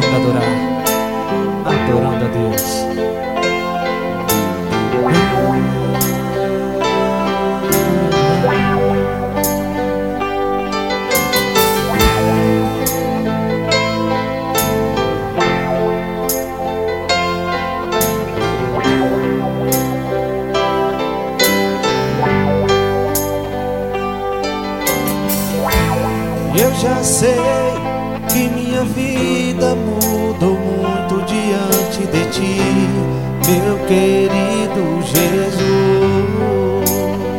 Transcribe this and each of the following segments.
consegue adorar, adorando a Deus. Eu já sei que minha vida mudou muito diante de ti, meu querido Jesus.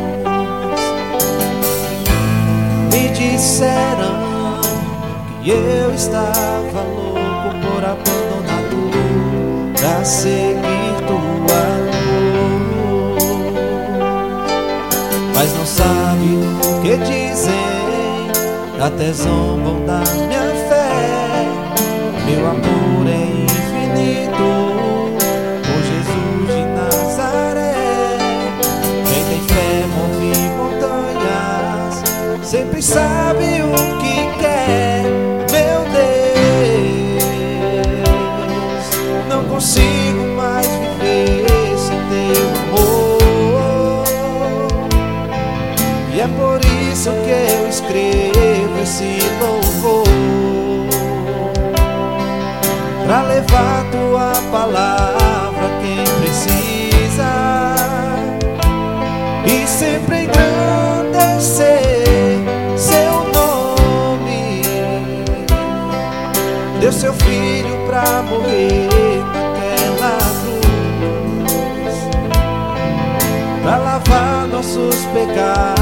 Me disseram que eu estava louco por abandonar tudo pra seguir tua luz, mas não sabe o que dizem, até zombam da minha fé. Meu amor é infinito, por Jesus de Nazaré. Quem tem fé move montanhas, sempre sabe o que quer. Meu Deus, não consigo mais viver sem teu amor, e é por isso que eu escrevo esse louvor, pra levar tua palavra a quem precisa, e sempre engrandecer seu nome. Deu seu filho pra morrer naquela cruz, pra lavar nossos pecados